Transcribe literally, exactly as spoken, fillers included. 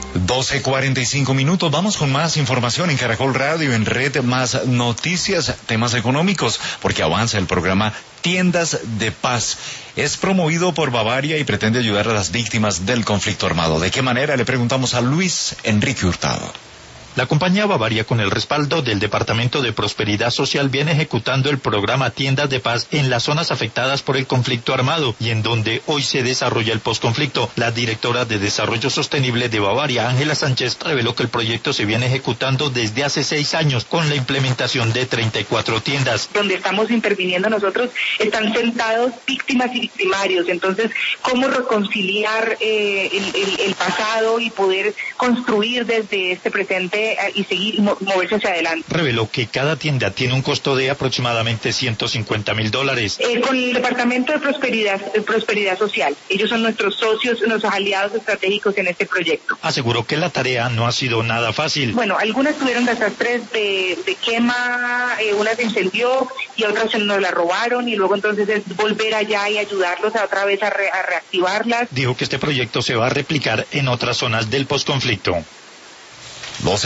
doce cuarenta y cinco minutos, vamos con más información en Caracol Radio, en Red Más Noticias, temas económicos, porque avanza el programa Tiendas de Paz. Es promovido por Bavaria y pretende ayudar a las víctimas del conflicto armado. ¿De qué manera? Le preguntamos a Luis Enrique Hurtado. La compañía Bavaria, con el respaldo del Departamento de Prosperidad Social, viene ejecutando el programa Tiendas de Paz en las zonas afectadas por el conflicto armado y en donde hoy se desarrolla el posconflicto. La directora de Desarrollo Sostenible de Bavaria, Ángela Sánchez, reveló que el proyecto se viene ejecutando desde hace seis años con la implementación de treinta y cuatro tiendas. Donde estamos interviniendo nosotros están sentados víctimas y victimarios. Entonces, ¿cómo reconciliar eh, el, el, el pasado y poder construir desde este presente y seguir mo moverse hacia adelante? Reveló que cada tienda tiene un costo de aproximadamente ciento cincuenta mil dólares. Eh, con el Departamento de Prosperidad, de Prosperidad Social. Ellos son nuestros socios, nuestros aliados estratégicos en este proyecto. Aseguró que la tarea no ha sido nada fácil. Bueno, algunas tuvieron desastres de, de quema, eh, una se incendió y otras nos la robaron, y luego entonces es volver allá y ayudarlos a otra vez a, re a reactivarlas. Dijo que este proyecto se va a replicar en otras zonas del posconflicto. Los